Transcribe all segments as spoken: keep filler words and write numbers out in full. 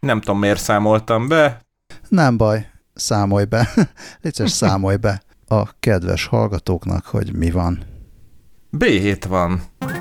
Nem tudom, miért számoltam be. Nem baj, számolj be. Légy számolj be a kedves hallgatóknak, hogy mi van. bé hét van.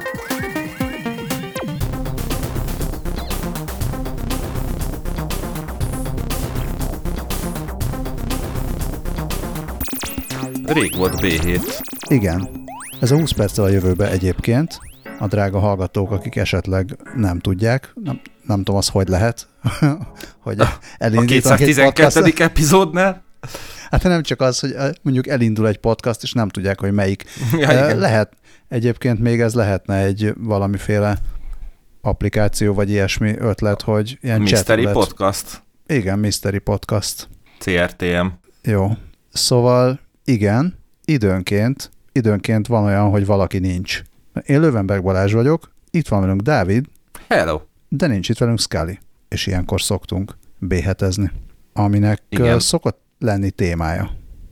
Rég volt bé hét. Igen. Ez a húsz perccel a jövőbe egyébként. A drága hallgatók, akik esetleg nem tudják, nem, nem tudom, az hogy lehet, hogy elindítanak a kétszáztizenkettedik epizódnál? Hát nem csak az, hogy mondjuk elindul egy podcast, és nem tudják, hogy melyik. Ja, lehet, egyébként még ez lehetne egy valamiféle applikáció, vagy ilyesmi ötlet, hogy ilyen Mystery Podcast. Igen, Mystery Podcast. cé er té em. Jó. Szóval igen, időnként, időnként van olyan, hogy valaki nincs. Én Löwenberg Balázs vagyok, itt van velünk Dávid. Hello. De nincs itt velünk Scully, és ilyenkor szoktunk bé hetezni, aminek Igen. szokott lenni témája.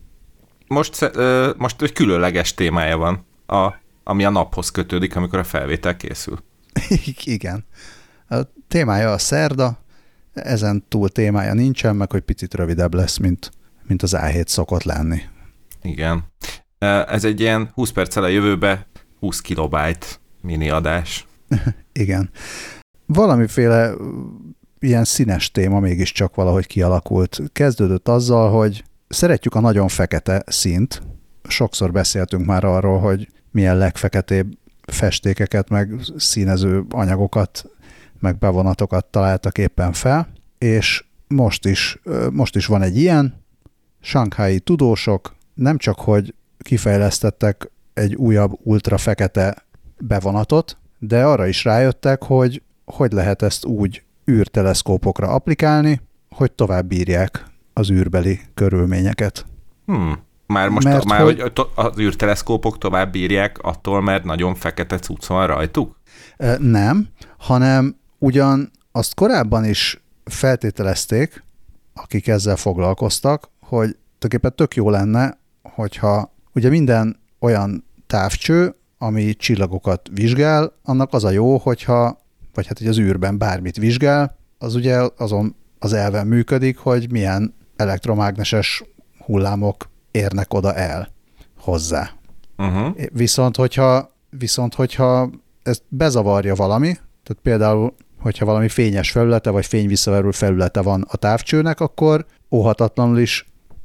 Most, uh, most egy különleges témája van, a, ami a naphoz kötődik, amikor a felvétel készül. Igen. A témája a szerda, ezen túl témája nincsen, meg hogy picit rövidebb lesz, mint, mint az á hét szokott lenni. Igen. Ez egy ilyen húsz perccel a jövőbe, húsz kilobájt mini adás. Igen. Valamiféle ilyen színes téma mégiscsak valahogy kialakult. Kezdődött azzal, hogy szeretjük a nagyon fekete színt. Sokszor beszéltünk már arról, hogy milyen legfeketébb festékeket, meg színező anyagokat, meg bevonatokat találtak éppen fel, és most is, most is van egy ilyen. Shanghai tudósok nem csak, hogy kifejlesztettek egy újabb ultra fekete bevonatot, de arra is rájöttek, hogy hogy lehet ezt úgy űrteleszkópokra applikálni, hogy tovább bírják az űrbeli körülményeket. Hmm. Már most mert a, már, hogy, hogy az űrteleszkópok tovább bírják attól, mert nagyon fekete cucc van rajtuk? Nem, hanem ugyan azt korábban is feltételezték, akik ezzel foglalkoztak, hogy tulajdonképpen tök jó lenne, hogyha ugye minden olyan távcső, ami csillagokat vizsgál, annak az a jó, hogyha, vagy hát hogy az űrben bármit vizsgál, az ugye azon az elven működik, hogy milyen elektromágneses hullámok érnek oda el hozzá. Uh-huh. Viszont, hogyha, viszont, hogyha ezt bezavarja valami, tehát például, hogyha valami fényes felülete, vagy fényvisszaverő felülete van a távcsőnek, akkor óhatatlanul is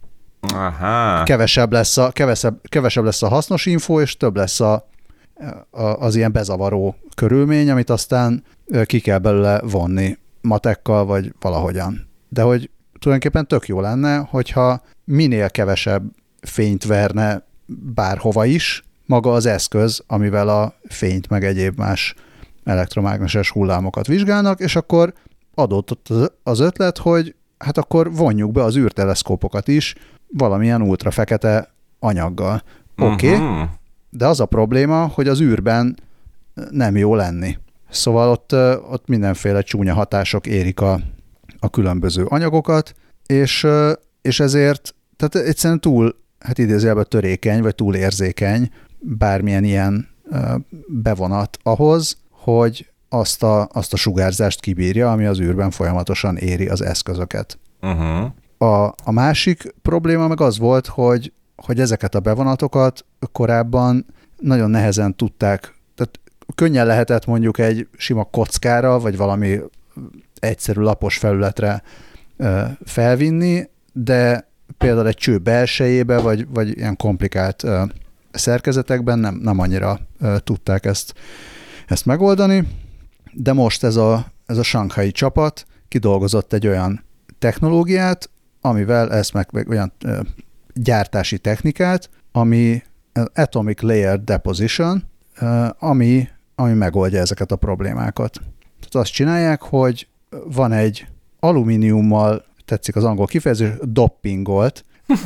Aha. Kevesebb lesz, a, kevesebb, kevesebb lesz a hasznos info, és több lesz a, a, az ilyen bezavaró körülmény, amit aztán ki kell belőle vonni matekkal, vagy valahogyan. De hogy tulajdonképpen tök jó lenne, hogyha minél kevesebb fényt verne bárhova is, maga az eszköz, amivel a fényt meg egyéb más elektromágneses hullámokat vizsgálnak, és akkor adott az ötlet, hogy hát akkor vonjuk be az űrteleszkópokat is valamilyen ultrafekete anyaggal. Oké, okay, uh-huh. De az a probléma, hogy az űrben nem jó lenni. Szóval ott, ott mindenféle csúnya hatások érik a, a különböző anyagokat, és, és ezért tehát egyszerűen túl, hát idézőjelben törékeny, vagy túl érzékeny bármilyen ilyen bevonat ahhoz, hogy azt a, azt a sugárzást kibírja, ami az űrben folyamatosan éri az eszközöket. Uh-huh. A, a másik probléma meg az volt, hogy, hogy ezeket a bevonatokat korábban nagyon nehezen tudták, tehát könnyen lehetett mondjuk egy sima kockára, vagy valami egyszerű lapos felületre ö, felvinni, de például egy cső belsejébe, vagy, vagy ilyen komplikált ö, szerkezetekben nem, nem annyira ö, tudták ezt, ezt megoldani, de most ez a, ez a Shanghai csapat kidolgozott egy olyan technológiát, amivel ezt meg, meg olyan ö, gyártási technikát, ami Atomic Layer Deposition, ö, ami, ami megoldja ezeket a problémákat. Tehát azt csinálják, hogy van egy alumíniummal, tetszik az angol kifejezés, doppingolt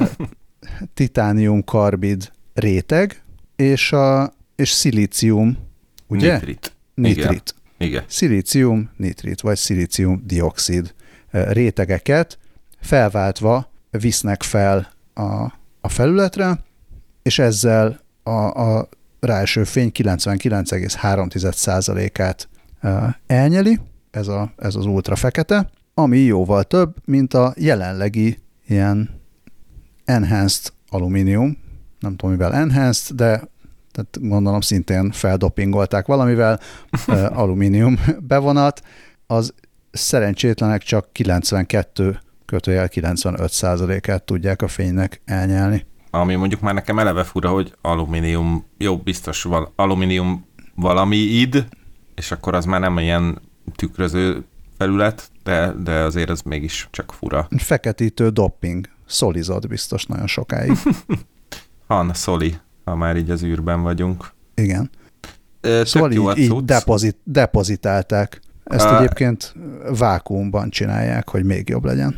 titánium karbid réteg, és, a, és szilícium, ugye? Nitrit. Nitrit. Igen. Igen. Szilícium nitrit, vagy szilícium dioxid rétegeket felváltva visznek fel a, a felületre, és ezzel a, a ráeső fény kilencvenkilenc egész három százalékát elnyeli, ez, a, ez az ultrafekete, ami jóval több, mint a jelenlegi ilyen enhanced alumínium, nem tudom mivel enhanced, de tehát gondolom szintén feldopingolták valamivel, uh, alumínium bevonat, az szerencsétlenek csak kilencvenkettő kötőjel kilencvenöt százalékát tudják a fénynek elnyelni. Ami mondjuk már nekem eleve fura, hogy alumínium, jó, biztos val- alumínium valami id, és akkor az már nem ilyen tükröző felület, de, de azért ez mégis csak fura. Feketítő dopping, szolizod biztos nagyon sokáig. Han, Szoli, ha már így az űrben vagyunk. Igen. Ö, szóval így, így depozit, depozitálták. Ezt a... egyébként vákuumban csinálják, hogy még jobb legyen.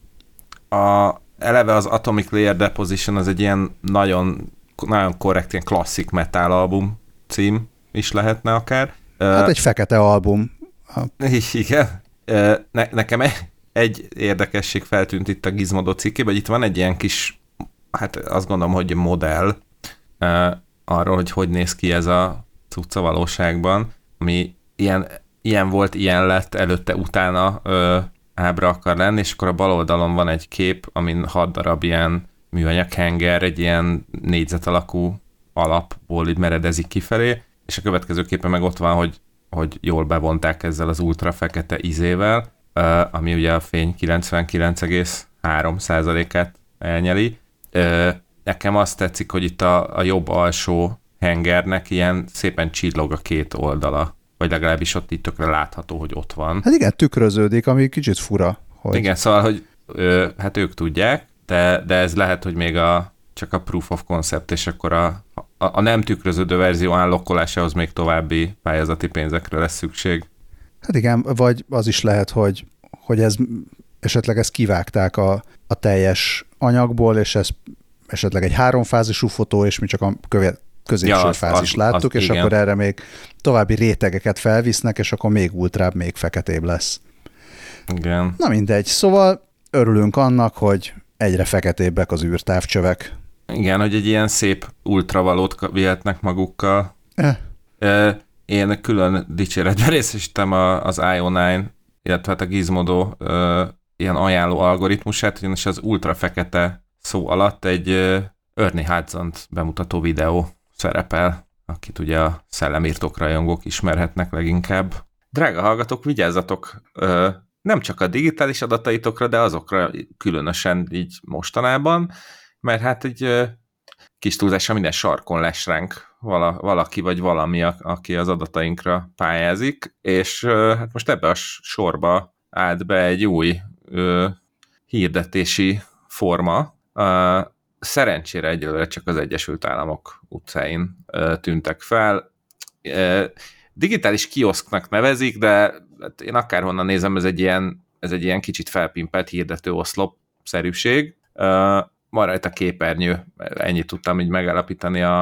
A, eleve az Atomic Layer Deposition az egy ilyen nagyon, nagyon korrekt, ilyen klasszik metal album cím is lehetne akár. Hát egy fekete album. Igen. Ne, nekem egy érdekesség feltűnt itt a Gizmodo cikkében, hogy itt van egy ilyen kis, hát azt gondolom, hogy modell arról, hogy hogy néz ki ez a cucca valóságban, ami ilyen, ilyen volt, ilyen lett, előtte, utána ö, ábra akar lenni, és akkor a bal oldalon van egy kép, amin hat darab ilyen műanyag henger, egy ilyen négyzet alakú alapból így meredezik kifelé, és a következő képen meg ott van, hogy, hogy jól bevonták ezzel az ultra fekete izével, ö, ami ugye a fény kilencvenkilenc egész három százalékát elnyeli. Ö, nekem azt tetszik, hogy itt a, a jobb alsó hengernek ilyen szépen csillog a két oldala, vagy legalábbis ott itt tökre látható, hogy ott van. Hát igen, tükröződik, ami kicsit fura. Hogy... Igen, szóval, hogy ö, hát ők tudják, de, de ez lehet, hogy még a, csak a proof of concept, és akkor a, a, a nem tükröződő verzió állokkolásához még további pályázati pénzekre lesz szükség. Hát igen, vagy az is lehet, hogy, hogy ez esetleg ezt kivágták a, a teljes anyagból, és ez esetleg egy háromfázisú fotó, és mi csak a követ középső ja, fázis láttuk, az, és igen. Akkor erre még további rétegeket felvisznek, és akkor még ultrább, még feketébb lesz. Igen. Na mindegy. Szóval örülünk annak, hogy egyre feketébbek az űrtávcsövek. Igen, hogy egy ilyen szép ultravalót vihetnek magukkal. Eh. Én külön dicséretben részesítem az i o kilenc, illetve hát a Gizmodo ilyen ajánló algoritmusát, ugyanis az ultra fekete szó alatt egy Ernie Hudsont bemutató videó szerepel, akit ugye a szellemírtók rajongók ismerhetnek leginkább. Drága hallgatók, vigyázzatok nem csak a digitális adataitokra, de azokra különösen így mostanában, mert hát egy kis túlzással minden sarkon lesz ránk vala, valaki vagy valami, aki az adatainkra pályázik, és hát most ebbe a sorba állt be egy új ö, hirdetési forma. Ö, szerencsére egyelőre csak az Egyesült Államok utcáin ö, tűntek fel. Ö, digitális kioszknak nevezik, de én akárhonnan nézem, ez egy ilyen, ez egy ilyen kicsit felpimpelt hirdető oszlop-szerűség. Ö, van rajta képernyő, ennyit tudtam így megállapítani a,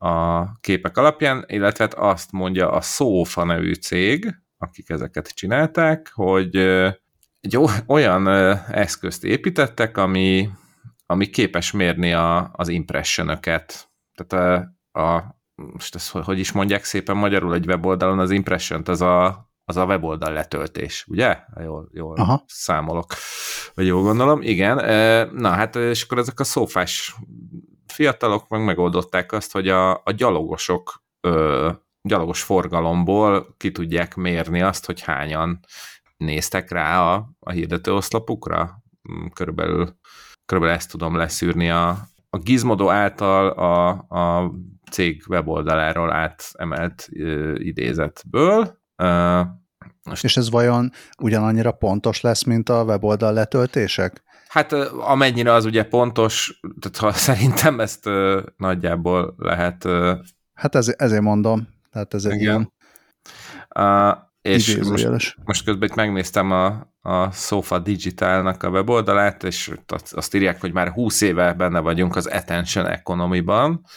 a képek alapján, illetve hát azt mondja a Sofa nevű cég, akik ezeket csinálták, hogy egy olyan eszközt építettek, ami, ami képes mérni a, az impressionöket. Tehát a, a most ezt hogy is mondják szépen magyarul egy weboldalon, az impressiont, az a, az a weboldal letöltés, ugye? Jól, jól számolok, vagy jól gondolom. Igen, na hát, és akkor ezek a szófás fiatalok meg megoldották azt, hogy a, a gyalogosok, ö, gyalogos forgalomból ki tudják mérni azt, hogy hányan néztek rá a, a hirdető oszlopukra. Körülbelül, körülbelül ezt tudom leszűrni a, a Gizmodo által a, a cég weboldaláról átemelt ö, idézetből. Uh, most... És ez vajon ugyanannyira pontos lesz, mint a weboldal letöltések? Hát amennyire az ugye pontos, tehát ha szerintem ezt uh, nagyjából lehet... Uh, hát ez, ezért mondom. Tehát ez egy ilyen uh, és most, most közben itt megnéztem a, a Sofa Digitalnak a weboldalát, és azt írják, hogy már húsz éve benne vagyunk az attention economy-ban,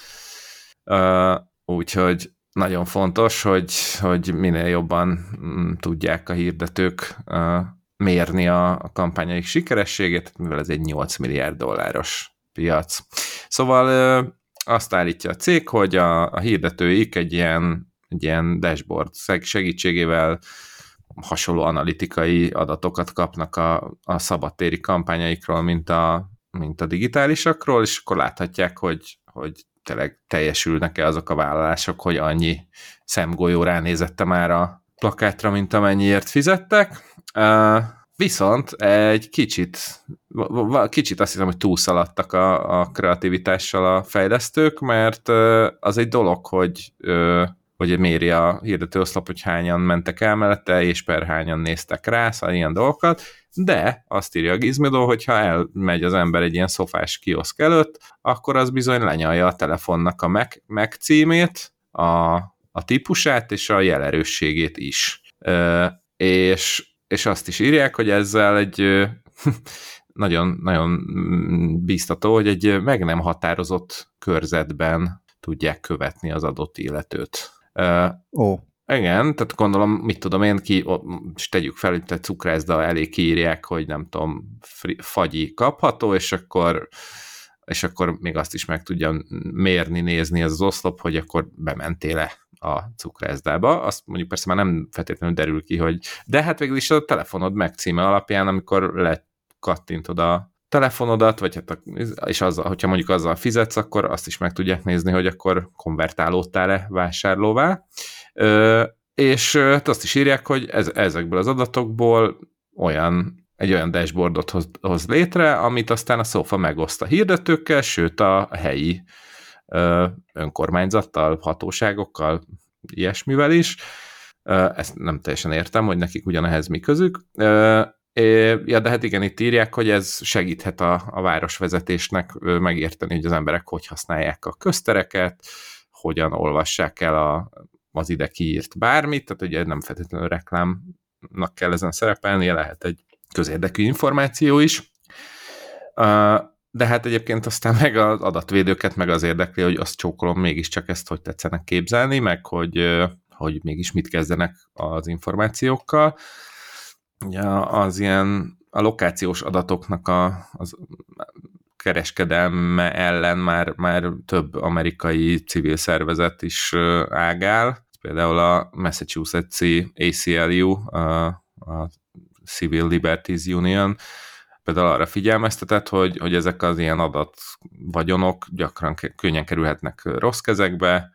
uh, úgyhogy nagyon fontos, hogy, hogy minél jobban m, tudják a hirdetők uh, mérni a, a kampányaik sikerességét, mivel ez egy nyolc milliárd dolláros piac. Szóval uh, azt állítja a cég, hogy a, a hirdetőik egy ilyen, egy ilyen dashboard segítségével hasonló analitikai adatokat kapnak a, a szabadtéri kampányaikról, mint a, mint a digitálisakról, és akkor láthatják, hogy, hogy tényleg teljesülnek-e azok a vállalások, hogy annyi szemgolyó ránézette már a plakátra, mint amennyiért fizettek. Uh, viszont egy kicsit, kicsit azt hiszem, hogy túlszaladtak a, a kreativitással a fejlesztők, mert uh, az egy dolog, hogy, uh, hogy méri a hirdetőoszlop, hogy hányan mentek el mellette, és per hányan néztek rá, szóval ilyen dolgokat, de azt írja a Gizmodo, hogy ha elmegy az ember egy ilyen szofás kioszk előtt, akkor az bizony lenyalja a telefonnak a Mac, Mac címét, a, a típusát és a jelerősségét is. E, és, és azt is írják, hogy ezzel egy nagyon, nagyon bíztató, hogy egy meg nem határozott körzetben tudják követni az adott illetőt. Ó. Oh. Igen, tehát gondolom, mit tudom én, ki, és tegyük fel, hogy te cukrászda elé kiírják, hogy nem tudom, fagyi kapható, és akkor, és akkor még azt is meg tudja mérni, nézni az, az oszlop, hogy akkor bementél-e a cukrászdába. Azt mondjuk persze már nem feltétlenül derül ki, hogy de hát végül is a telefonod megcíme alapján, amikor lekattintod a telefonodat, vagy hát a, és azzal, hogyha mondjuk azzal fizetsz, akkor azt is meg tudják nézni, hogy akkor konvertálódtál-e vásárlóvá. Ö, és azt is írják, hogy ez, ezekből az adatokból olyan, egy olyan dashboardot hoz, hoz létre, amit aztán a Sofa megoszt a hirdetőkkel, sőt a helyi ö, önkormányzattal, hatóságokkal, ilyesmivel is. Ö, ezt nem teljesen értem, hogy nekik ugyanehhez mi közük. Ö, Ja, de hát igen, itt írják, hogy ez segíthet a, a városvezetésnek megérteni, hogy az emberek hogy használják a köztereket, hogyan olvassák el a, az ide kiírt bármit, tehát ugye nem feltétlenül reklámnak kell ezen szerepelnie, lehet egy közérdekű információ is. De hát egyébként aztán meg az adatvédőket meg az érdekli, hogy azt csókolom mégiscsak ezt hogy tetszenek képzelni, meg hogy, hogy mégis mit kezdenek az információkkal. Ja, az ilyen a lokációs adatoknak a, az kereskedelme ellen már, már több amerikai civil szervezet is ágál. Például a Massachusetts-i á cé el u, a, a Civil Liberties Union, például arra figyelmeztetett, hogy, hogy ezek az ilyen adatvagyonok gyakran könnyen kerülhetnek rossz kezekbe,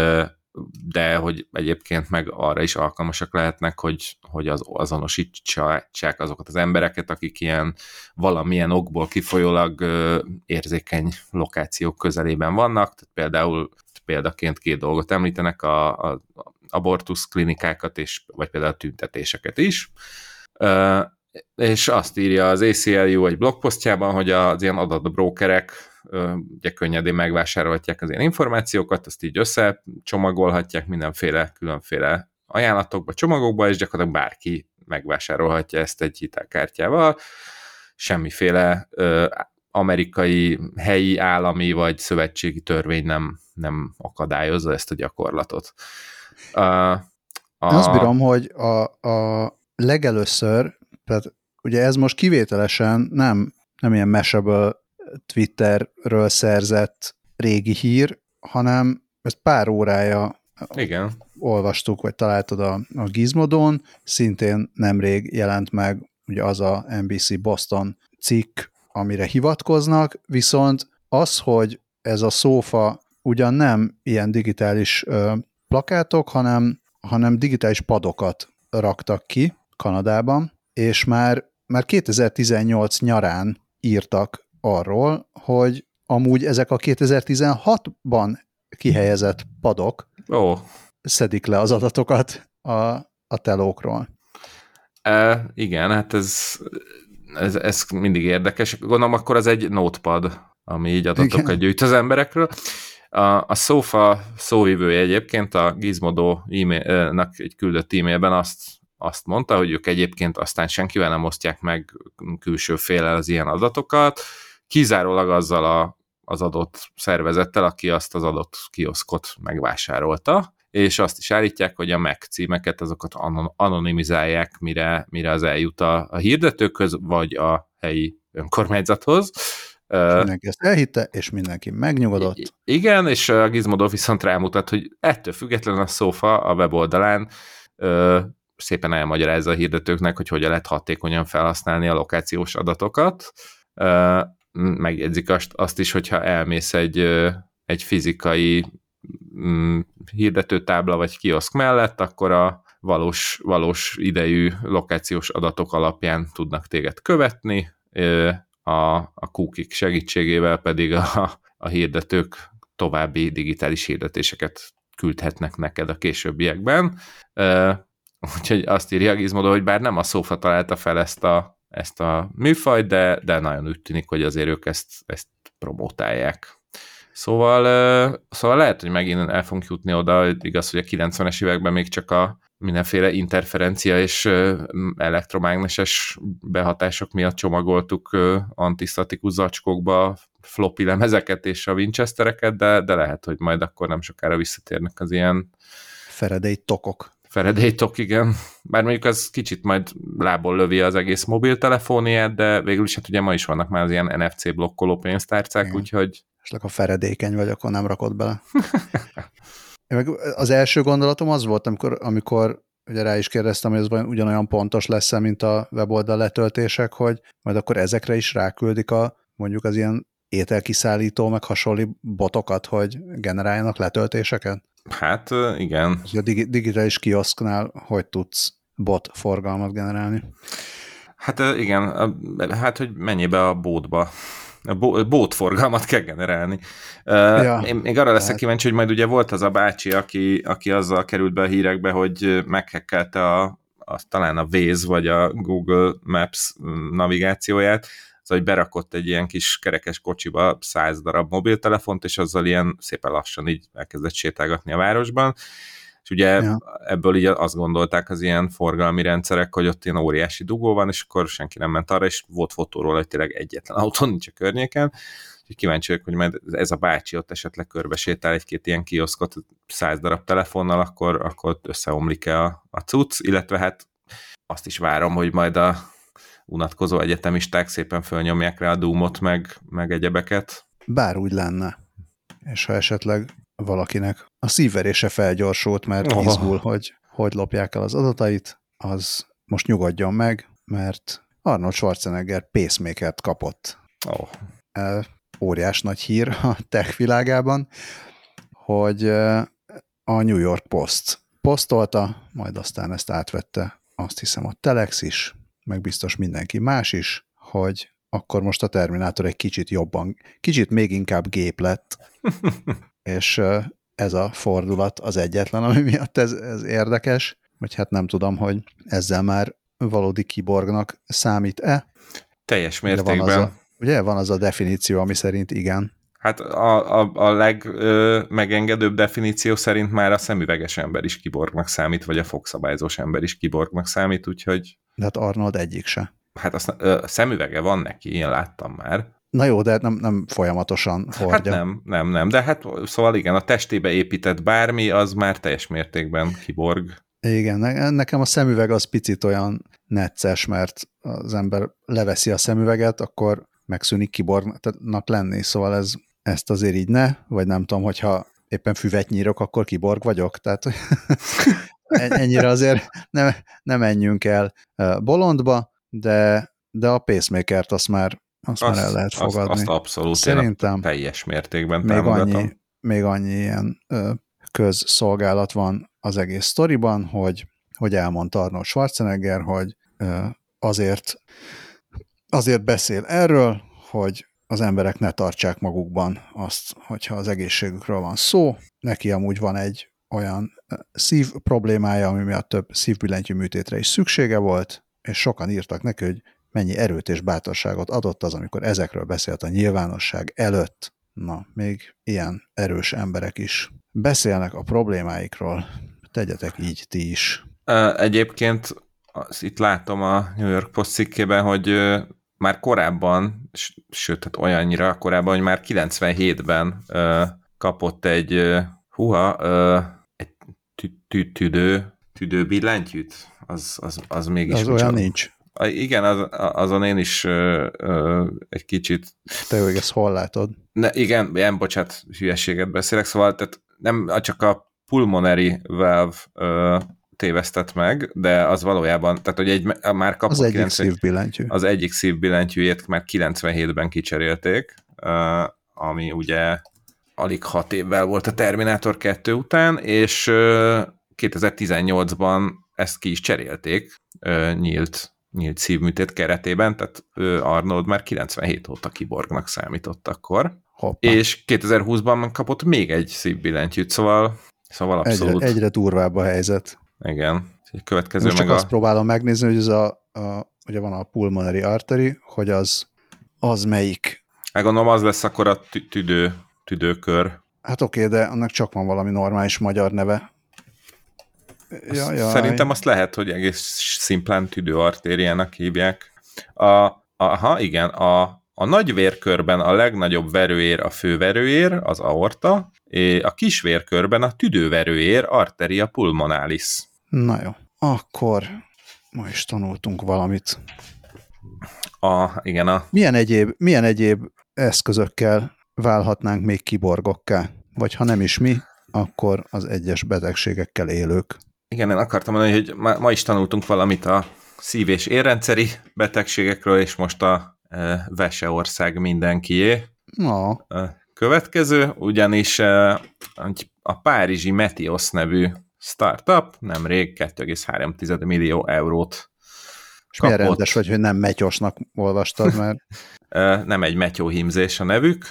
de hogy egyébként meg arra is alkalmasak lehetnek, hogy, hogy az, azonosítsák azokat az embereket, akik ilyen valamilyen okból kifolyólag érzékeny lokációk közelében vannak. Tehát például példaként két dolgot említenek, a, a abortusz klinikákat, és, vagy például a tüntetéseket is. És azt írja az á cé el u egy blogposztjában, hogy az ilyen adatbrókerek ugye könnyedén megvásárolhatják az ilyen információkat, azt így összecsomagolhatják mindenféle különféle ajánlatokba, csomagokba, és gyakorlatilag bárki megvásárolhatja ezt egy hitelkártyával. Semmiféle ö, amerikai, helyi, állami vagy szövetségi törvény nem, nem akadályozza ezt a gyakorlatot. A, a... Azt bírom, hogy a, a legelőször, tehát ugye ez most kivételesen nem, nem ilyen mashable Twitterről szerzett régi hír, hanem ezt pár órája Igen. olvastuk, vagy találtad a, a Gizmodon, szintén nemrég jelent meg ugye az a en bé cé Boston cikk, amire hivatkoznak, viszont az, hogy ez a Sofa ugyan nem ilyen digitális ö, plakátok, hanem, hanem digitális padokat raktak ki Kanadában, és már, már kétezer-tizennyolc nyarán írtak arról, hogy amúgy ezek a kétezer-tizenhatban kihelyezett padok oh. szedik le az adatokat a, a telókról. E, igen, hát ez, ez, ez mindig érdekes. Gondolom, akkor az egy notepad, ami így adatokat igen. gyűjt az emberekről. A, a Sofa szóvivője egyébként a Gizmodo e-mailnak egy küldött e-mailben azt, azt mondta, hogy ők egyébként aztán senkivel nem osztják meg külső féllel az ilyen adatokat, kizárólag azzal a, az adott szervezettel, aki azt az adott kioszkot megvásárolta, és azt is állítják, hogy a Mac címeket azokat anonimizálják, mire, mire az eljut a, a hirdetőkhöz, vagy a helyi önkormányzathoz. Mindenki ezt elhitte, és mindenki megnyugodott. I- igen, és a Gizmodo viszont rámutat, hogy ettől függetlenül a Sofa a weboldalán ö, szépen elmagyarázza a hirdetőknek, hogy hogyan lehet hatékonyan felhasználni a lokációs adatokat. Megjegyzik azt is, hogyha elmész egy, egy fizikai hirdetőtábla vagy kioszk mellett, akkor a valós, valós idejű lokációs adatok alapján tudnak téged követni, a, a cookie segítségével pedig a, a hirdetők további digitális hirdetéseket küldhetnek neked a későbbiekben. Úgyhogy azt írja a Gizmodo, hogy bár nem a Szófa találta fel ezt a, ezt a műfajt, de, de nagyon úgy tűnik, hogy azért ők ezt, ezt promotálják. Szóval, szóval lehet, hogy megint el fogunk jutni oda, igaz, hogy a kilencvenes években még csak a mindenféle interferencia és elektromágneses behatások miatt csomagoltuk antisztatikus zacskókba floppy lemezeket és a Winchestereket, de, de lehet, hogy majd akkor nem sokára visszatérnek az ilyen Faraday tokok. Faraday tok, igen. Bár mondjuk az kicsit majd lából lövi az egész mobiltelefóniát, de végül is hát ugye ma is vannak már az ilyen en ef cé blokkoló pénztárcák, igen. Úgyhogy... És ha Faradékeny vagy, akkor nem rakod bele. Az első gondolatom az volt, amikor, amikor ugye rá is kérdeztem, hogy ez ugyanolyan pontos lesz, mint a weboldal letöltések, hogy majd akkor ezekre is ráküldik a mondjuk az ilyen ételkiszállító, meg hasonló botokat, hogy generáljanak letöltéseket? Hát igen. A digitális kioszknál hogy tudsz bot forgalmat generálni? Hát igen, hát hogy mennyibe a bótba. A bótforgalmat kell generálni. Ja, Én még arra leszek kíváncsi, hogy majd ugye volt az a bácsi, aki, aki azzal került be a hírekbe, hogy meghekkelte a, a, talán a Waze vagy a Google Maps navigációját, az, hogy berakott egy ilyen kis kerekes kocsiba száz darab mobiltelefont, és azzal ilyen szépen lassan így elkezdett sétálgatni a városban. És ugye ja. ebből így azt gondolták az ilyen forgalmi rendszerek, hogy ott ilyen óriási dugó van, és akkor senki nem ment arra, és volt fotóról, hogy tényleg egyetlen autó nincs a környéken. Úgyhogy kíváncsi vagyok, hogy majd ez a bácsi ott esetleg körbesétál egy-két ilyen kioszkot száz darab telefonnal, akkor, akkor összeomlik-e a, a cucc, illetve hát azt is várom, hogy majd a unatkozó egyetemisták szépen fölnyomják rá a Doomot, meg, meg egyebeket. Bár úgy lenne. És ha esetleg valakinek a szívverése felgyorsult, mert oh. izgul, hogy hogy lopják el az adatait, az most nyugodjon meg, mert Arnold Schwarzenegger pacemakert kapott. Oh. Óriás nagy hír a tech világában, hogy a New York Post posztolta, majd aztán ezt átvette, azt hiszem a Telex is, meg biztos mindenki más is, hogy akkor most a Terminátor egy kicsit jobban, kicsit még inkább gép lett, és ez a fordulat az egyetlen, ami miatt ez, ez érdekes, vagy hát nem tudom, hogy ezzel már valódi kiborgnak számít-e. Teljes mértékben. Ugye van az a, ugye van az a definíció, ami szerint igen. Hát a, a, a legmegengedőbb definíció szerint már a szemüveges ember is kiborgnak számít, vagy a fogszabályzós ember is kiborgnak számít, úgyhogy... De hát Arnold egyik se. Hát azt, ö, szemüvege van neki, én láttam már. Na jó, de nem, nem folyamatosan hordja. Hát nem, nem, nem, de hát szóval igen, a testébe épített bármi, az már teljes mértékben kiborg. Igen, nekem a szemüveg az picit olyan necces, mert az ember leveszi a szemüveget, akkor megszűnik kiborgnak lenni, szóval ez, ezt azért így ne, vagy nem tudom, hogyha éppen füvet nyírok, akkor kiborg vagyok, tehát ennyire azért nem, nem menjünk el bolondba, de, de a pacemakert azt már, azt, azt már el lehet fogadni. Azt, azt abszolút szerintem teljes mértékben még támogatom. Annyi, még annyi ilyen ö, közszolgálat van az egész sztoriban, hogy, hogy elmondta Arnold Schwarzenegger, hogy ö, azért, azért beszél erről, hogy az emberek ne tartsák magukban azt, hogyha az egészségükről van szó. Neki amúgy van egy olyan szív problémája, ami miatt több szívbillentyű műtétre is szüksége volt, és sokan írtak neki, hogy mennyi erőt és bátorságot adott az, amikor ezekről beszélt a nyilvánosság előtt. Na, még ilyen erős emberek is beszélnek a problémáikról. Tegyetek így ti is. Egyébként az, itt látom a New York Post cikkében, hogy már korábban, sőt, hát olyannyira korábban, hogy már kilencvenhétben kapott egy húha, egy tüdő, tüdő billentyűt, az, az, az mégis... Az olyan nincs. Igen, az, azon én is ö, ö, egy kicsit... Te jó, ezt hol látod? Ne, igen, ilyen, bocsánat, hülyeséget beszélek, szóval tehát nem csak a pulmonary valve ö, tévesztett meg, de az valójában, tehát hogy egy, már kapott az egyik kilencven szívbillentyű. Az egyik szívbillentyűjét már kilencvenhétben kicserélték, ami ugye alig hat évvel volt a Terminátor kettő után, és kétezer-tizennyolcban ezt ki is cserélték nyílt, nyílt szívműtét keretében, tehát Arnold már kilencvenhét óta kiborgnak számított akkor. Hoppá. És kétezer-húszban kapott még egy szívbillentyűt, szóval, szóval abszolút... Egyre, egyre durvább a helyzet. Igen. Következő most meg csak a... azt próbálom megnézni, hogy ez a, a ugye van a pulmonary artery, hogy az, az melyik. Hát gondolom az lesz akkor a tüdő, tüdőkör. Hát oké, de annak csak van valami normális magyar neve. Ja, ja, Szerintem azt lehet, hogy egész szimplán tüdőartériának hívják. A, aha, igen, a, a nagy vérkörben a legnagyobb verőér a főverőér, az aorta, a kis vérkörben a tüdőverőér, arteria pulmonalis. Na jó, akkor ma is tanultunk valamit. A, igen, a... Milyen egyéb, milyen egyéb eszközökkel válhatnánk még kiborgokká? Vagy ha nem is mi, akkor az egyes betegségekkel élők. Igen, én akartam mondani, hogy ma, ma is tanultunk valamit a szív- és érrendszeri betegségekről, és most a e, Veseország mindenkié. No. A következő, ugyanis e, a párizsi Metios nevű startup nemrég két egész három millió eurót és milyen rendes vagy, hogy nem Metyosnak olvastad, mert... nem egy metyóhímzés a nevük.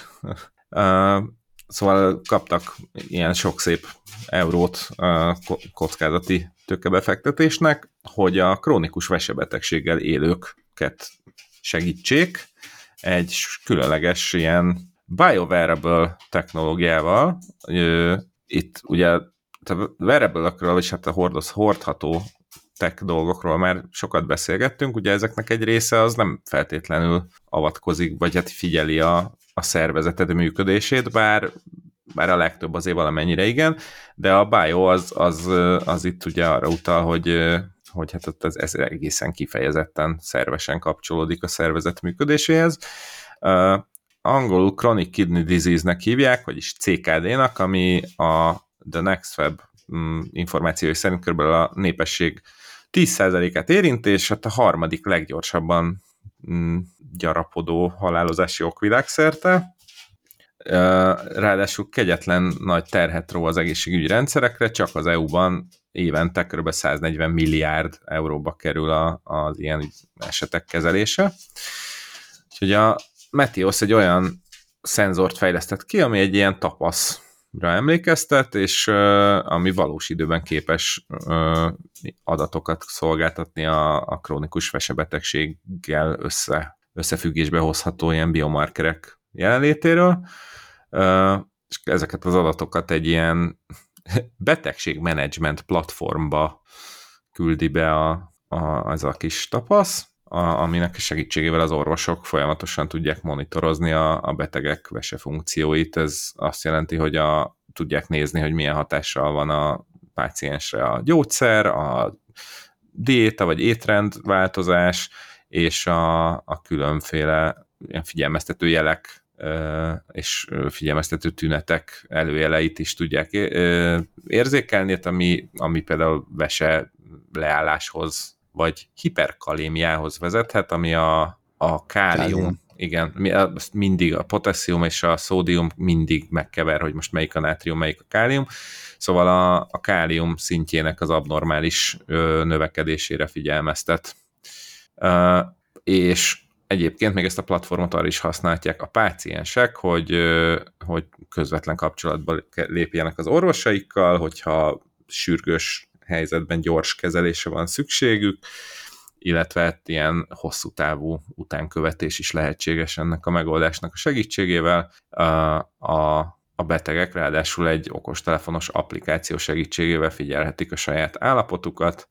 Szóval kaptak ilyen sok szép eurót kockázati tőkebefektetésnek, hogy a krónikus vesebetegséggel élőket segítsék egy különleges ilyen biowearable technológiával. Itt ugye a wearable-ökről, vagy hát a hordoz, hordható tech dolgokról már sokat beszélgettünk, ugye ezeknek egy része az nem feltétlenül avatkozik, vagy hát figyeli a, a szervezeted működését, bár, bár a legtöbb azért valamennyire igen, de a bio az, az, az itt ugye arra utal, hogy, hogy hát ez, ez egészen kifejezetten szervesen kapcsolódik a szervezet működéséhez. Uh, angolul Chronic Kidney Disease-nek hívják, vagyis cé ká dé-nak, ami a The Next Web információi szerint kb. A népesség tíz százalékát érint, és hát a harmadik leggyorsabban gyarapodó halálozási ok világszerte. Ráadásul kegyetlen nagy terhet ró az egészségügyi rendszerekre, csak az é u-ban évente kb. száznegyven milliárd euróba kerül a, az ilyen esetek kezelése. Úgyhogy a Metios egy olyan szenzort fejlesztett ki, ami egy ilyen tapasz emlékeztet, és uh, ami valós időben képes uh, adatokat szolgáltatni a, a krónikus vesebetegséggel össze, összefüggésbe hozható ilyen biomarkerek jelenlétéről, uh, és ezeket az adatokat egy ilyen betegségmenedzsment platformba küldi be a, a, az a kis tapasz, a, aminek segítségével az orvosok folyamatosan tudják monitorozni a, a betegek vesefunkcióit. Ez azt jelenti, hogy a, tudják nézni, hogy milyen hatással van a páciensre a gyógyszer, a diéta vagy étrendváltozás, és a, a különféle ilyen figyelmeztető jelek és figyelmeztető tünetek előjeleit is tudják érzékelni, ami, ami például vese leálláshoz vagy hiperkalémiához vezethet, ami a, a kálium, kálium. Igen, mindig a potasszium és a szódium mindig megkever, hogy most melyik a nátrium, melyik a kálium. Szóval a, a kálium szintjének az abnormális ö, növekedésére figyelmeztet. Ö, és egyébként még ezt a platformot arra is használják a páciensek, hogy, ö, hogy közvetlen kapcsolatba lépjenek az orvosaikkal, hogyha sürgős helyzetben gyors kezelésre van szükségük, illetve ilyen hosszú távú utánkövetés is lehetséges ennek a megoldásnak a segítségével. A, a, a betegek ráadásul egy okostelefonos applikáció segítségével figyelhetik a saját állapotukat,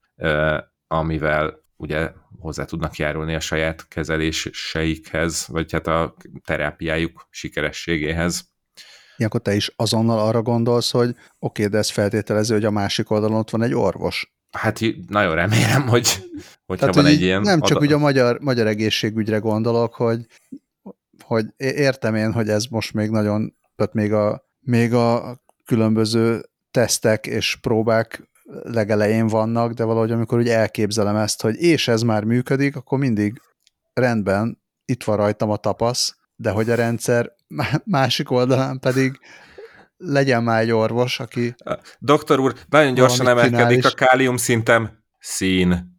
amivel ugye hozzá tudnak járulni a saját kezeléseikhez, vagy hát a terápiájuk sikerességéhez. Ilyenkor te is azonnal arra gondolsz, hogy oké, okay, de ez feltételező, hogy a másik oldalon ott van egy orvos. Hát nagyon remélem, hogy hogyha Tehát, van hogy egy ilyen... Nem csak ugye a magyar, magyar egészségügyre gondolok, hogy, hogy értem én, hogy ez most még nagyon, tehát még a, még a különböző tesztek és próbák legelején vannak, de valahogy amikor úgy elképzelem ezt, hogy és ez már működik, akkor mindig rendben, itt van rajtam a tapasz, de hogy a rendszer másik oldalán pedig legyen már egy orvos, aki... Doktor úr, nagyon gyorsan emelkedik a kálium szintem. Szín.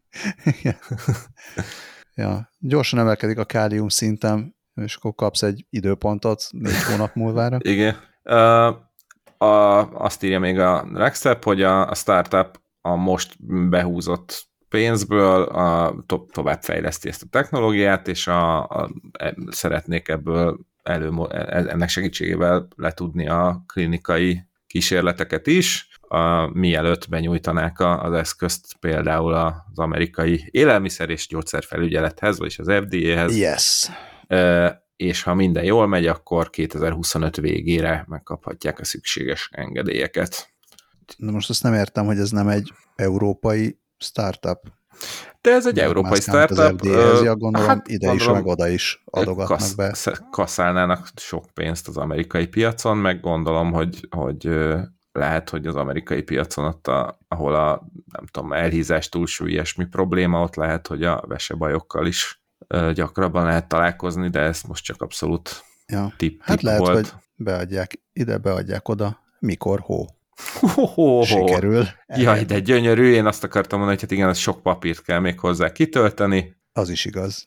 Ja, gyorsan emelkedik a kálium szintem, és akkor kapsz egy időpontot négy hónap múlvára. Igen. Uh, a, azt írja még a Rextep, hogy a, a startup a most behúzott pénzből a, to, tovább fejleszti ezt a technológiát, és a, a, e, szeretnék ebből elő, ennek segítségével letudni a klinikai kísérleteket is, a, mielőtt benyújtanák a, az eszközt például az amerikai élelmiszer és gyógyszerfelügyelethez, vagyis az F D A-hez. Yes. E, és ha minden jól megy, akkor kétezer-huszonöt végére megkaphatják a szükséges engedélyeket. De most azt nem értem, hogy ez nem egy európai startup. De ez egy európai startup. Az F D A-hez, gondolom, hát, ide gondolom, is, meg oda is adogatnak kasz, be. Kasszálnának sok pénzt az amerikai piacon, meg gondolom, hogy, hogy lehet, hogy az amerikai piacon ott, a, ahol a nem tudom, elhízás, túlsúly, ilyesmi probléma, ott lehet, hogy a vesebajokkal is gyakrabban lehet találkozni, de ez most csak abszolút ja. tip, hát tip lehet, volt. hogy beadják ide, beadják oda, mikor, hó. Ho, ho, ho. Sikerül. Jaj, de gyönyörű, én azt akartam mondani, hogy hát igen, az sok papírt kell még hozzá kitölteni. Az is igaz.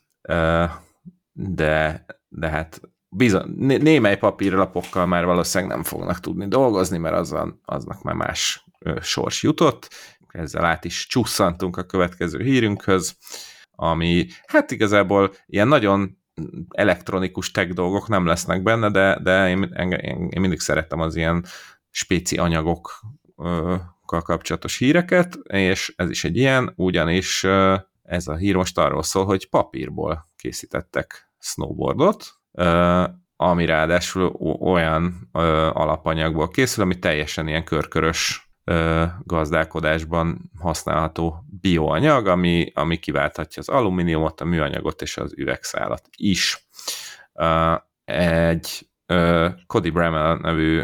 De, de hát bizony, némely papírlapokkal már valószínűleg nem fognak tudni dolgozni, mert azon, aznak már más sors jutott. Ezzel át is csusszantunk a következő hírünkhöz, ami hát igazából ilyen nagyon elektronikus tech dolgok nem lesznek benne, de, de én, én, én mindig szerettem az ilyen spéci anyagokkal kapcsolatos híreket, és ez is egy ilyen, ugyanis ez a hír most arról szól, hogy papírból készítettek snowboardot, ami ráadásul olyan alapanyagból készül, ami teljesen ilyen körkörös gazdálkodásban használható bioanyag, ami, ami kiválthatja az alumíniumot, a műanyagot és az üvegszálat is. Egy Cody Bramall nevű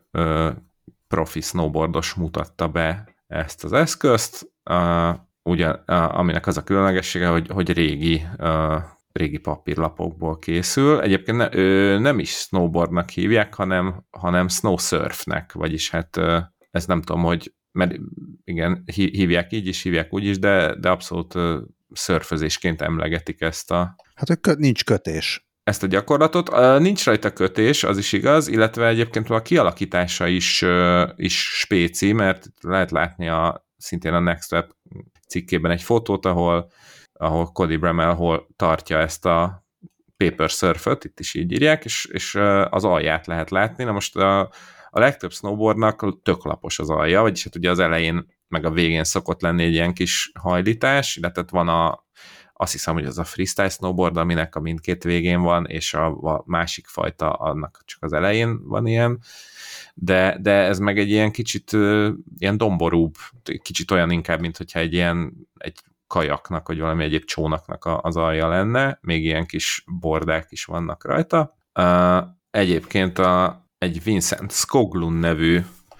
profi snowboardos mutatta be ezt az eszközt, ugyan, aminek az a különlegessége, hogy, hogy régi, régi papírlapokból készül. Egyébként ne, ő nem is snowboardnak hívják, hanem, hanem snowsurfnek, vagyis hát ez nem tudom, hogy, mert igen, hívják így is, hívják úgy is, de, de abszolút szörfözésként emlegetik ezt a... Hát, hogy kö, nincs kötés. Ezt a gyakorlatot. Nincs rajta kötés, az is igaz, illetve egyébként a kialakítása is, is spéci, mert lehet látni a, szintén a Next Web cikkében egy fotót, ahol, ahol Cody Bramall hol tartja ezt a paper surföt, itt is így írják, és, és az alját lehet látni. Na most a, a legtöbb snowboardnak tök lapos az alja, vagyis hát ugye az elején meg a végén szokott lenni egy ilyen kis hajlítás, illetve van a azt hiszem, hogy az a freestyle snowboard, aminek a mindkét végén van, és a, a másik fajta, annak csak az elején van ilyen, de, de ez meg egy ilyen kicsit ilyen domborúbb, kicsit olyan inkább, mint hogyha egy ilyen egy kajaknak, vagy valami egyéb csónaknak az alja lenne, még ilyen kis bordák is vannak rajta. Uh, egyébként a, egy Vincent Skoglund nevű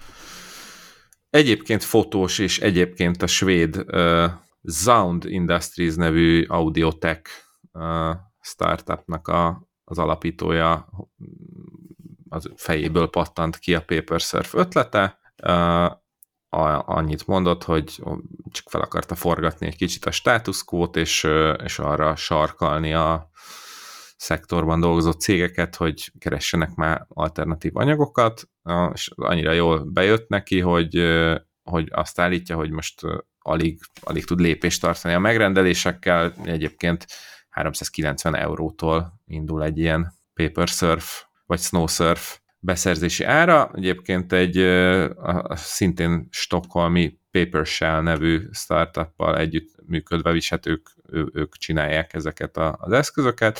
egyébként fotós, és egyébként a svéd uh, Sound Industries nevű audiotech uh, startupnak a, az alapítója az fejéből pattant ki a Paper Surf ötlete. Uh, a, annyit mondott, hogy csak fel akarta forgatni egy kicsit a status quo-t, és, és arra sarkalni a szektorban dolgozó cégeket, hogy keressenek már alternatív anyagokat, uh, és annyira jól bejött neki, hogy, hogy azt állítja, hogy most alig, alig tud lépést tartani a megrendelésekkel, egyébként háromszázkilencven eurótól indul egy ilyen paper surf vagy snow surf beszerzési ára. Egyébként egy a, szintén stockholmi Paper Shell nevű startuppal együtt működve, is hát ők, ő, ők csinálják ezeket a, az eszközöket.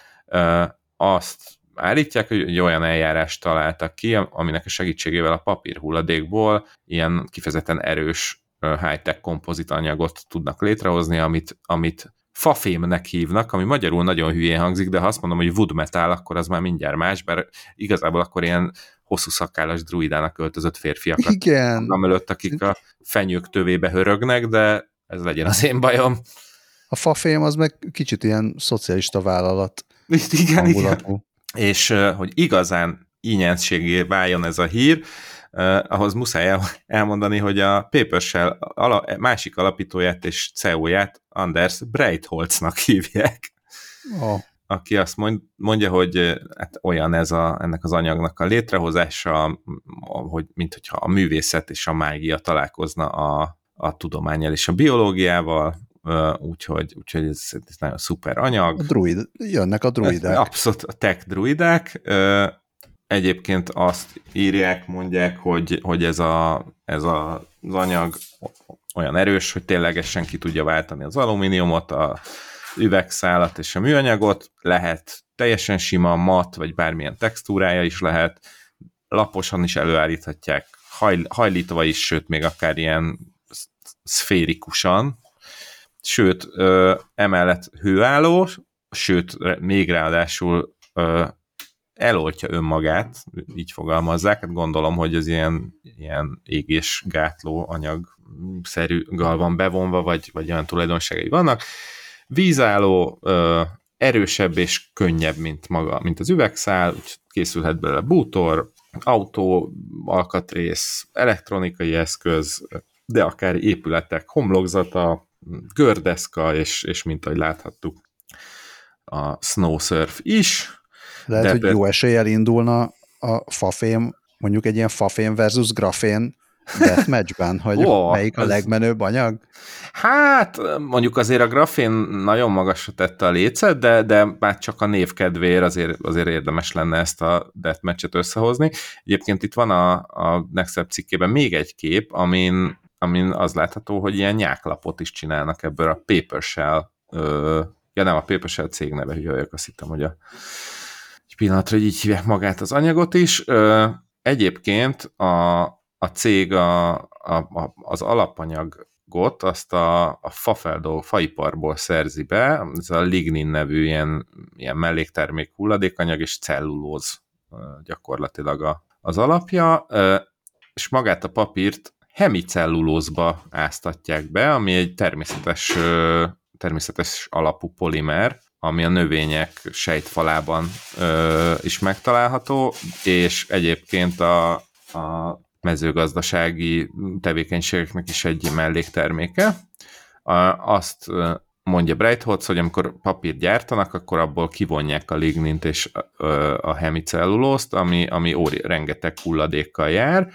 Azt állítják, hogy egy olyan eljárást találtak ki, aminek a segítségével a papírhulladékból ilyen kifejezetten erős high-tech kompozit anyagot tudnak létrehozni, amit, amit fafémnek hívnak, ami magyarul nagyon hülyén hangzik, de ha azt mondom, hogy wood metal, akkor az már mindjárt más, bár igazából akkor ilyen hosszú szakállas druidának öltözött férfiakat. Igen. Mögött, akik a fenyők tövébe hörögnek, de ez legyen az én bajom. A fafém az meg kicsit ilyen szocialista vállalat. Igen, hangulatú. Igen. És hogy igazán ínyenségé váljon ez a hír, Uh, ahhoz muszáj elmondani, hogy a PaperShell ala, másik alapítóját és cé e ó-ját Anders Breitholtznak hívják, oh. aki azt mondja, hogy hát olyan ez a, ennek az anyagnak a létrehozása, hogy mint hogyha a művészet és a mágia találkozna a, a tudománnyal és a biológiával, uh, úgyhogy, úgyhogy ez, ez nagyon szuper anyag. A druid, jönnek a druidák. Abszolút a tech druidák. Uh, Egyébként azt írják, mondják, hogy, hogy ez, a, ez a, az anyag olyan erős, hogy ténylegesen ki tudja váltani az alumíniumot, a üvegszálat és a műanyagot, lehet teljesen sima, mat, vagy bármilyen textúrája is lehet, laposan is előállíthatják, haj, hajlítva is, sőt, még akár ilyen szférikusan, sőt, ö, emellett hőálló, sőt, még ráadásul ö, eloltja önmagát, így fogalmazzák, hát gondolom, hogy ez ilyen, ilyen égésgátló anyagszerűgal van bevonva, vagy, vagy olyan tulajdonságai vannak. Vízálló, ö, erősebb és könnyebb, mint maga, mint az üvegszál, úgy készülhet belőle bútor, autó, alkatrész, elektronikai eszköz, de akár épületek homlokzata, gördeszka, és, és mint ahogy láthattuk, a snowsurf is. Lehet, de hogy jó eséllyel indulna a fafém, mondjuk egy ilyen fafém versus grafén deathmatchben, hogy oh, melyik a ez... legmenőbb anyag? Hát, mondjuk azért a grafén nagyon magasra tette a lécet, de, de már csak a név kedvéért azért, azért érdemes lenne ezt a deathmatchet összehozni. Egyébként itt van a, a Nextstep cikkében még egy kép, amin, amin az látható, hogy ilyen nyáklapot is csinálnak ebből a PaperShell, ö, ja nem, a PaperShell cég neve, hogy vagyok, azt hittem, hogy a egy pillanatra, hogy így hívják magát az anyagot is. Ö, egyébként a, a cég a, a, az alapanyagot azt a, a fafeldolgó, faiparból szerzi be, ez a lignin nevű ilyen, ilyen melléktermék hulladékanyag és cellulóz gyakorlatilag a, az alapja, ö, és magát a papírt hemicellulózba áztatják be, ami egy természetes, ö, természetes alapú polimer, ami a növények sejtfalában ö, is megtalálható, és egyébként a, a mezőgazdasági tevékenységeknek is egy mellékterméke. A, azt mondja Breitholtz, hogy amikor papírt gyártanak, akkor abból kivonják a lignint és a, a hemicellulózt, ami, ami óri, rengeteg hulladékkal jár,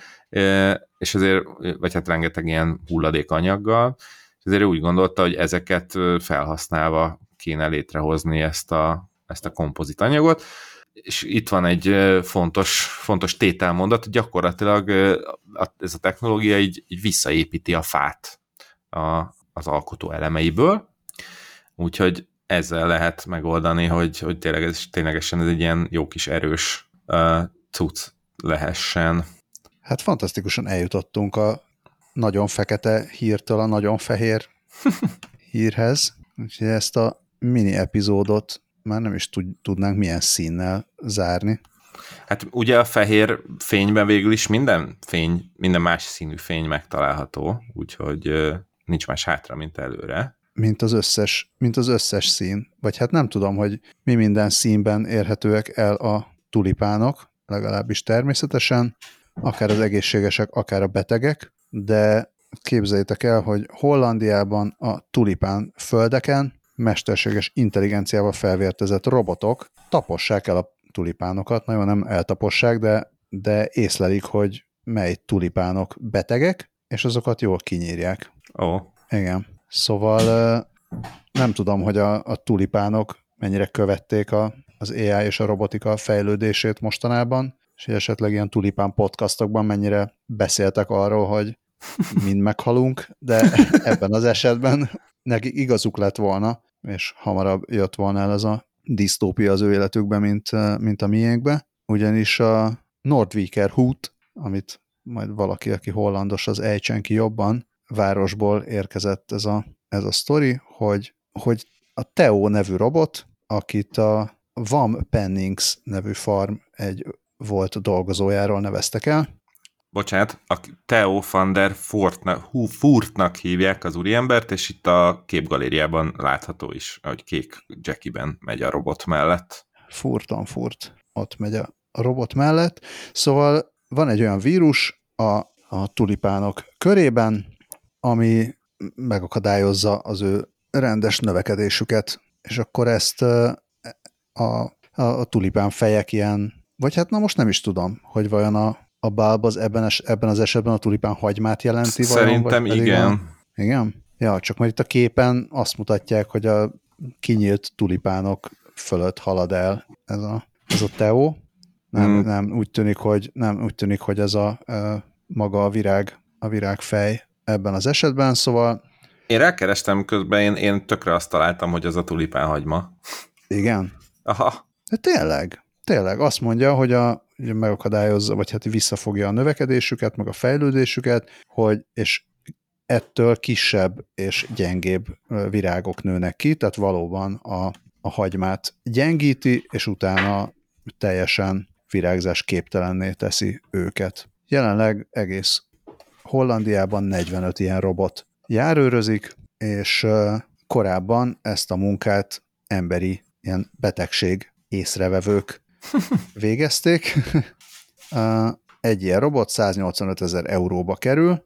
és ezért, vagy hát rengeteg ilyen hulladékanyaggal, és ezért úgy gondolta, hogy ezeket felhasználva kéne létrehozni ezt a, ezt a kompozit anyagot, és itt van egy fontos, fontos tételmondat, gyakorlatilag ez a technológia így, így visszaépíti a fát a, az alkotó elemeiből, úgyhogy ezzel lehet megoldani, hogy, hogy tényleg ez, ténylegesen ez egy ilyen jó kis erős uh, cucc lehessen. Hát fantasztikusan eljutottunk a nagyon fekete hírtől a nagyon fehér hírhez, úgyhogy ezt a mini epizódot már nem is tudnánk milyen színnel zárni. Hát ugye a fehér fényben végül is minden fény, minden más színű fény megtalálható, úgyhogy nincs más hátra, mint előre. Mint az összes, mint az összes szín. Vagy hát nem tudom, hogy mi minden színben érhetőek el a tulipánok, legalábbis természetesen, akár az egészségesek, akár a betegek, de képzeljétek el, hogy Hollandiában a tulipán földeken mesterséges intelligenciával felvértezett robotok tapossák el a tulipánokat, nagyon nem eltapossák, de, de észlelik, hogy mely tulipánok betegek, és azokat jól kinyírják. Ó. Oh. Igen. Szóval nem tudom, hogy a, a tulipánok mennyire követték a, az á i és a robotika fejlődését mostanában, és esetleg ilyen tulipán podcastokban mennyire beszéltek arról, hogy mind meghalunk, de ebben az esetben nekik igazuk lett volna, és hamarabb jött volna el ez a disztópia az ő életükben, mint, mint a miénkbe. Ugyanis a Nordviker Hút, amit majd valaki, aki hollandos, az ejtsen ki jobban, városból érkezett ez a, ez a sztori, hogy, hogy a Theo nevű robot, akit a Wam Pennings nevű farm egy volt dolgozójáról neveztek el. Bocsánat, a Theo van der Furtnak hívják az úriembert, és itt a képgalériában látható is, ahogy kék Jackie-ben megy a robot mellett. Furton Furt, ott megy a robot mellett. Szóval van egy olyan vírus a, a tulipánok körében, ami megakadályozza az ő rendes növekedésüket, és akkor ezt a, a, a tulipán fejek ilyen, vagy hát na most nem is tudom, hogy vajon a, a bulb az ebben, es, ebben az esetben a tulipán hagymát jelenti. Szerintem vajon, igen. A, igen? Ja, csak majd itt a képen azt mutatják, hogy a kinyílt tulipánok fölött halad el ez a, ez a Theo. Nem, hmm. nem, úgy tűnik, hogy nem úgy tűnik, hogy ez a, a maga a virág, a virágfej ebben az esetben, szóval én rákerestem közben, én, én tökre azt találtam, hogy ez a tulipánhagyma. Igen? Aha. De tényleg, tényleg azt mondja, hogy a, hogy megakadályozza, vagy hát visszafogja a növekedésüket, meg a fejlődésüket, hogy és ettől kisebb és gyengébb virágok nőnek ki, tehát valóban a, a hagymát gyengíti, és utána teljesen virágzás képtelenné teszi őket. Jelenleg egész Hollandiában negyvenöt ilyen robot járőrözik, és korábban ezt a munkát emberi ilyen betegség észrevevők végezték. Egy ilyen robot száznyolcvanöt ezer euróba kerül,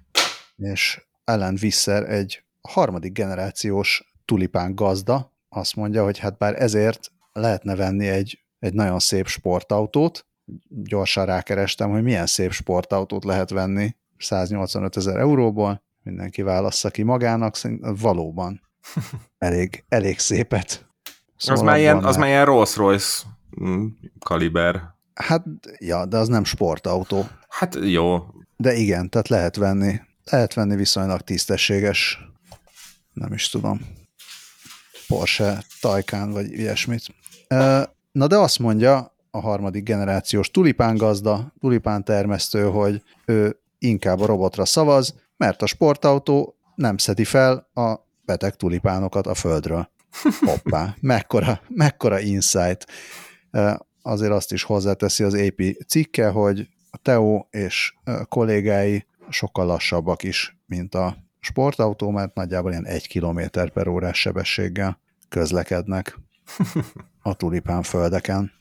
és Alan Visser egy harmadik generációs tulipán gazda azt mondja, hogy hát bár ezért lehetne venni egy, egy nagyon szép sportautót. Gyorsan rákerestem, hogy milyen szép sportautót lehet venni száznyolcvanöt ezer euróból. Mindenki válassza ki magának, valóban elég, elég szépet. Szóval az, már ilyen, az már ilyen Rolls-Royce kaliber. Hát, ja, de az nem sportautó. Hát jó. De igen, tehát lehet venni. Lehet venni viszonylag tisztességes, nem is tudom, Porsche Taycan, vagy ilyesmit. Na de azt mondja a harmadik generációs tulipángazda, tulipántermesztő, hogy ő inkább a robotra szavaz, mert a sportautó nem szedi fel a beteg tulipánokat a földről. Hoppá, mekkora, mekkora insight. Azért azt is hozzáteszi az á pé cikke, hogy a Theo és kollégái sokkal lassabbak is, mint a sportautó, mert nagyjából ilyen egy kilométer per órás sebességgel közlekednek a tulipán földeken.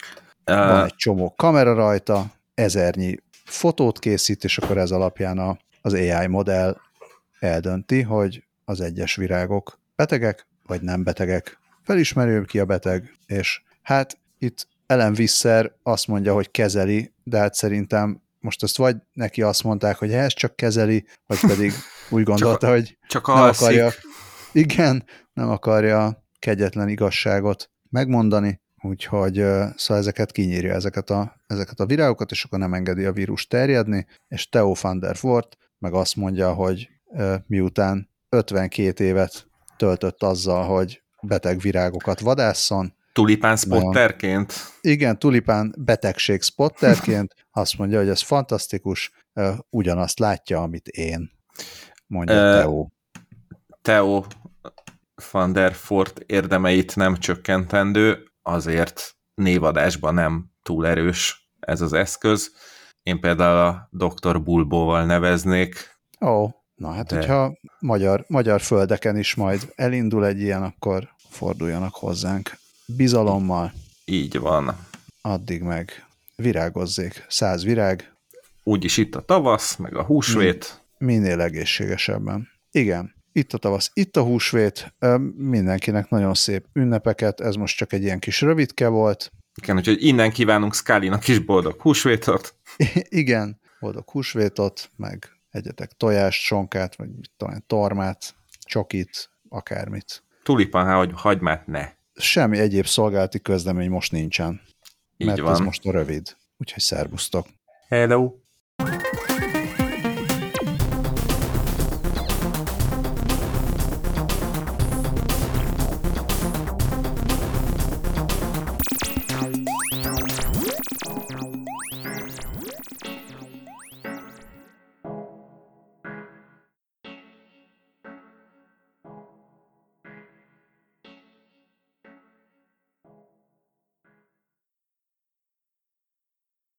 Van egy csomó kamera rajta, ezernyi fotót készít, és akkor ez alapján a, az á i modell eldönti, hogy az egyes virágok betegek, vagy nem betegek. Felismerő ki a beteg, és hát itt Alan Visser azt mondja, hogy kezeli, de hát szerintem most ezt vagy neki azt mondták, hogy ez csak kezeli, vagy pedig úgy gondolta, csak, hogy csak nem akarja, igen, nem akarja kegyetlen igazságot megmondani, úgyhogy szóval ezeket kinyírja, ezeket a, ezeket a virágokat, és akkor nem engedi a vírus terjedni, és Theo van der Voort meg azt mondja, hogy miután ötvenkét évet töltött azzal, hogy beteg virágokat vadásszon, tulipán spotterként? Igen, tulipán betegség spotterként azt mondja, hogy ez fantasztikus, ugyanazt látja, amit én, mondja uh, Theo. Theo van der Voort érdemeit nem csökkentendő, azért névadásban nem túl erős ez az eszköz. Én például a doktor Bulbóval neveznék. Ó, oh, na hát, de... hogyha magyar, magyar földeken is majd elindul egy ilyen, akkor forduljanak hozzánk. Bizalommal. Így van. Addig meg virágozzék. Száz virág. Úgyis itt a tavasz, meg a húsvét. Minél egészségesebben. Igen, itt a tavasz, itt a húsvét. Mindenkinek nagyon szép ünnepeket. Ez most csak egy ilyen kis rövidke volt. Igen, úgyhogy innen kívánunk Scullynak is boldog húsvétot. Igen, boldog húsvétot, meg egyetek tojást, sonkát, vagy talán tormát, csokit, akármit. Tulipán, hogy hagymát ne. Semmi egyéb szolgálati közlemény most nincsen. Így mert van. ez most a rövid. Úgyhogy szervusztok. Hello.